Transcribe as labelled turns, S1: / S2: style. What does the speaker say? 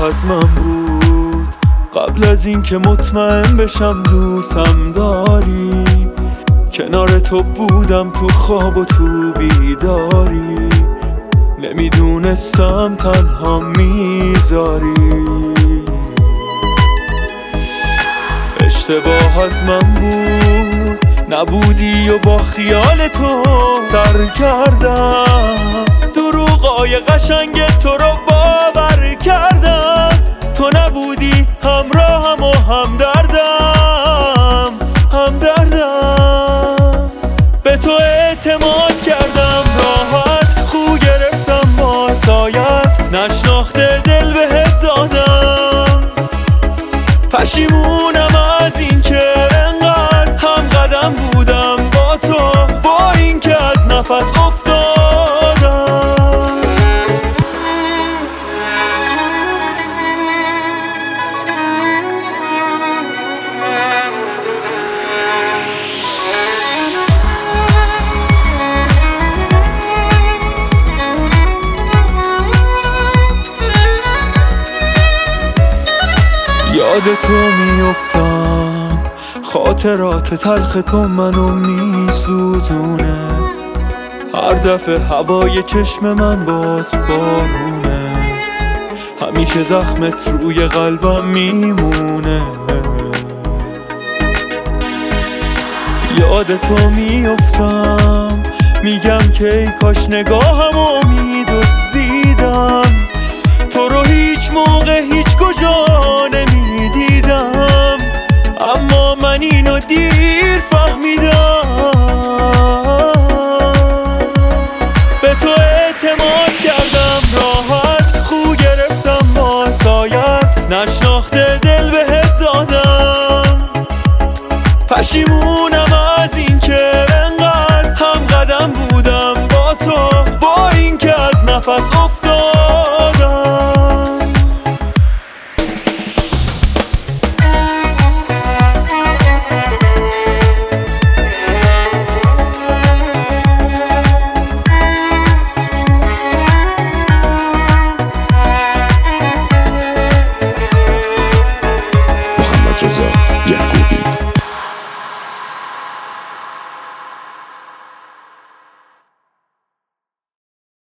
S1: از من بود قبل از این که مطمئن بشم دوستم داری. کنار تو بودم تو خواب و تو بیداری، نمیدونستم تنها میذاری. اشتباه از من بود نبودی و با خیال تو سر کردم. دروغای قشنگ تو رو باور کردم. تو نبودی همراهم و همدردم. به تو اعتماد کردم، راحت خو گرفتم با سایت، نشناخته دل بهت دادم. پشیمونم از این که انقدر هم قدم بودم با تو، با این که از نفس افتادم. یاد تو میافتم، خاطرات تلخ تو منو میسوزونه. هر دفعه هوای چشم من باز بارونه، همیشه زخمت روی قلبم میمونه. یاد تو میافتم، میگم که ای کاش نگاهمو میدزدیدم. تو رو هیچ موقع هیچ کجا نمیدیدم، اما من اینو دیر فهمیدم. به تو اعتماد کردم، راحت خو گرفتم با سایت، نشناخته دل بهت دادم. پشیمونم از این که انقدر هم قدم بودم با تو، با این که از نفس افتادم.